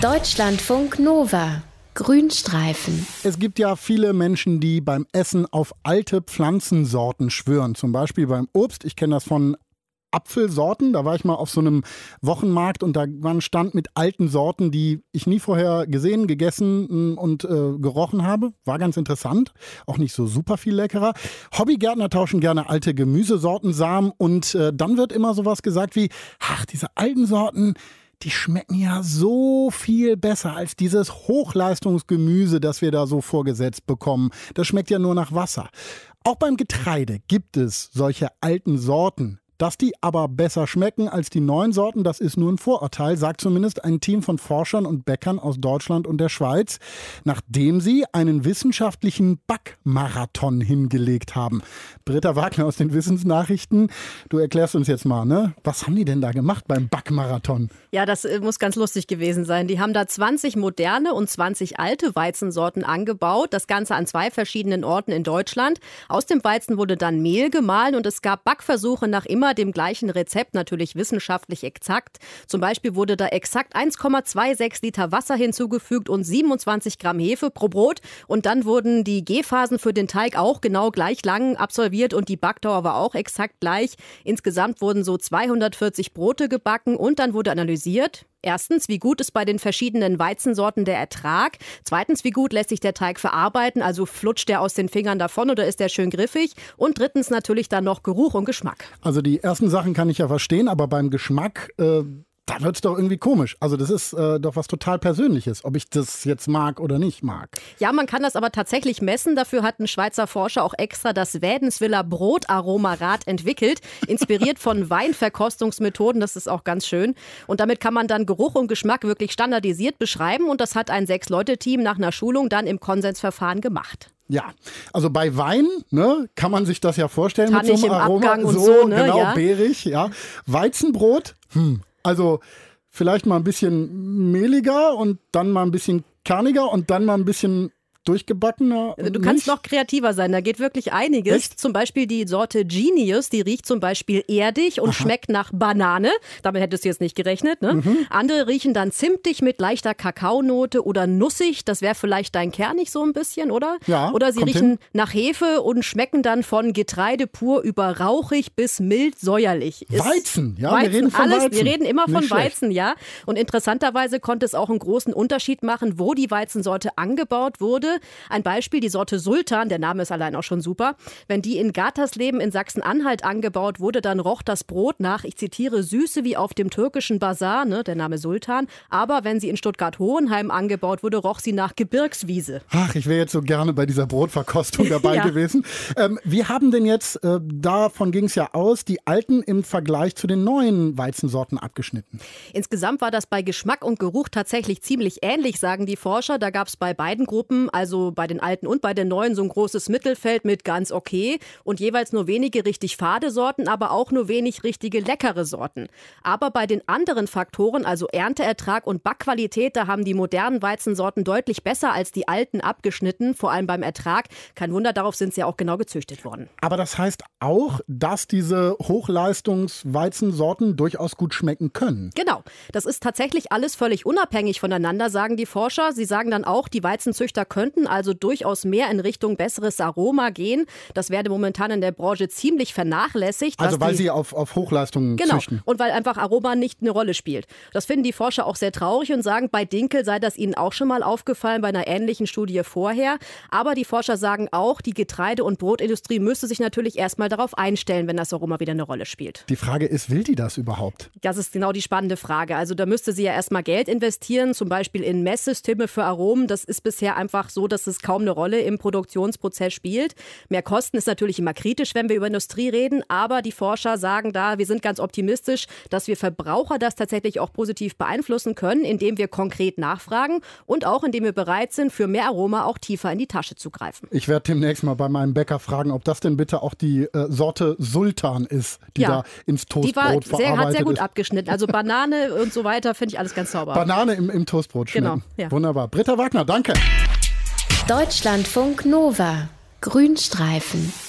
Deutschlandfunk Nova. Grünstreifen. Es gibt ja viele Menschen, die beim Essen auf alte Pflanzensorten schwören. Zum Beispiel beim Obst. Ich kenne das von Apfelsorten. Da war ich mal auf so einem Wochenmarkt und da war ein Stand mit alten Sorten, die ich nie vorher gesehen, gegessen und gerochen habe. War ganz interessant. Auch nicht so super viel leckerer. Hobbygärtner tauschen gerne alte Gemüsesorten, Samen und dann wird immer sowas gesagt wie, ach, diese alten Sorten, die schmecken ja so viel besser als dieses Hochleistungsgemüse, das wir da so vorgesetzt bekommen. Das schmeckt ja nur nach Wasser. Auch beim Getreide gibt es solche alten Sorten. Dass die aber besser schmecken als die neuen Sorten, das ist nur ein Vorurteil, sagt zumindest ein Team von Forschern und Bäckern aus Deutschland und der Schweiz, nachdem sie einen wissenschaftlichen Backmarathon hingelegt haben. Britta Wagner aus den Wissensnachrichten, du erklärst uns jetzt mal, ne? Was haben die denn da gemacht beim Backmarathon? Ja, das muss ganz lustig gewesen sein. Die haben da 20 moderne und 20 alte Weizensorten angebaut, das Ganze an 2 verschiedenen Orten in Deutschland. Aus dem Weizen wurde dann Mehl gemahlen und es gab Backversuche nach immer dem gleichen Rezept, natürlich wissenschaftlich exakt. Zum Beispiel wurde da exakt 1,26 Liter Wasser hinzugefügt und 27 Gramm Hefe pro Brot. Und dann wurden die Gärphasen für den Teig auch genau gleich lang absolviert und die Backdauer war auch exakt gleich. Insgesamt wurden so 240 Brote gebacken und dann wurde analysiert. Erstens, wie gut ist bei den verschiedenen Weizensorten der Ertrag? Zweitens, wie gut lässt sich der Teig verarbeiten? Also flutscht der aus den Fingern davon oder ist der schön griffig? Und drittens natürlich dann noch Geruch und Geschmack. Also die ersten Sachen kann ich ja verstehen, aber beim Geschmack, da wird es doch irgendwie komisch. Also das ist doch was total Persönliches, ob ich das jetzt mag oder nicht mag. Ja, man kann das aber tatsächlich messen. Dafür hat ein Schweizer Forscher auch extra das Wädenswiller Brotaromarad entwickelt, inspiriert von Weinverkostungsmethoden. Das ist auch ganz schön. Und damit kann man dann Geruch und Geschmack wirklich standardisiert beschreiben. Und das hat ein 6-Leute-Team nach einer Schulung dann im Konsensverfahren gemacht. Ja, also bei Wein, ne, kann man sich das ja vorstellen Tannig mit so einem im Aroma. Abgang und so, ne, genau, ja. Beerig, ja. Weizenbrot, also vielleicht mal ein bisschen mehliger und dann mal ein bisschen kerniger und dann mal ein bisschen durchgebackener. Du kannst noch kreativer sein, da geht wirklich einiges. Echt? Zum Beispiel die Sorte Genius, die riecht zum Beispiel erdig und schmeckt nach Banane. Damit hättest du jetzt nicht gerechnet, ne? Andere riechen dann zimtig mit leichter Kakaonote oder nussig. Das wäre vielleicht dein kernig so ein bisschen, oder? Ja, oder sie kommt riechen hin. nach Hefe und schmecken dann von Getreide pur über rauchig bis mild säuerlich. Weizen, ja, Weizen, wir reden von alles, Weizen. Wir reden immer von Nicht schlecht. Weizen, ja. Und interessanterweise konnte es auch einen großen Unterschied machen, wo die Weizensorte angebaut wurde. Ein Beispiel, die Sorte Sultan, der Name ist allein auch schon super. Wenn die in Gatersleben in Sachsen-Anhalt angebaut wurde, dann roch das Brot nach, ich zitiere, Süße wie auf dem türkischen Bazar, ne, der Name Sultan. Aber wenn sie in Stuttgart-Hohenheim angebaut wurde, roch sie nach Gebirgswiese. Ach, ich wäre jetzt so gerne bei dieser Brotverkostung dabei Ja. gewesen. Wir haben denn jetzt, davon ging es ja aus, die alten im Vergleich zu den neuen Weizensorten abgeschnitten. Insgesamt war das bei Geschmack und Geruch tatsächlich ziemlich ähnlich, sagen die Forscher. Da gab es bei beiden Gruppen, also bei den alten und bei den neuen, so ein großes Mittelfeld mit ganz okay und jeweils nur wenige richtig fade Sorten, aber auch nur wenig richtige leckere Sorten. Aber bei den anderen Faktoren, also Ernteertrag und Backqualität, da haben die modernen Weizensorten deutlich besser als die alten abgeschnitten, vor allem beim Ertrag. Kein Wunder, darauf sind sie ja auch genau gezüchtet worden. Aber das heißt auch, dass diese Hochleistungs-Weizensorten durchaus gut schmecken können. Genau, das ist tatsächlich alles völlig unabhängig voneinander, sagen die Forscher. Sie sagen dann auch, die Weizenzüchter könnten also durchaus mehr in Richtung besseres Aroma gehen. Das werde momentan in der Branche ziemlich vernachlässigt. Also weil sie auf Hochleistungen züchten. Genau, und weil einfach Aroma nicht eine Rolle spielt. Das finden die Forscher auch sehr traurig und sagen, bei Dinkel sei das ihnen auch schon mal aufgefallen bei einer ähnlichen Studie vorher. Aber die Forscher sagen auch, die Getreide- und Brotindustrie müsste sich natürlich erstmal darauf einstellen, wenn das Aroma wieder eine Rolle spielt. Die Frage ist, will die das überhaupt? Das ist genau die spannende Frage. Also da müsste sie ja erstmal Geld investieren, zum Beispiel in Messsysteme für Aromen. Das ist bisher einfach so, dass es kaum eine Rolle im Produktionsprozess spielt. Mehr Kosten ist natürlich immer kritisch, wenn wir über Industrie reden, aber die Forscher sagen da, wir sind ganz optimistisch, dass wir Verbraucher das tatsächlich auch positiv beeinflussen können, indem wir konkret nachfragen und auch indem wir bereit sind, für mehr Aroma auch tiefer in die Tasche zu greifen. Ich werde demnächst mal bei meinem Bäcker fragen, ob das denn bitte auch die Sorte Sultan ist, die da ins Toastbrot verarbeitet hat sehr gut ist. abgeschnitten. Also Banane und so weiter finde ich alles ganz sauber. Banane im Toastbrot schmecken. Genau, ja. Wunderbar. Britta Wagner, danke. Deutschlandfunk Nova. Grünstreifen.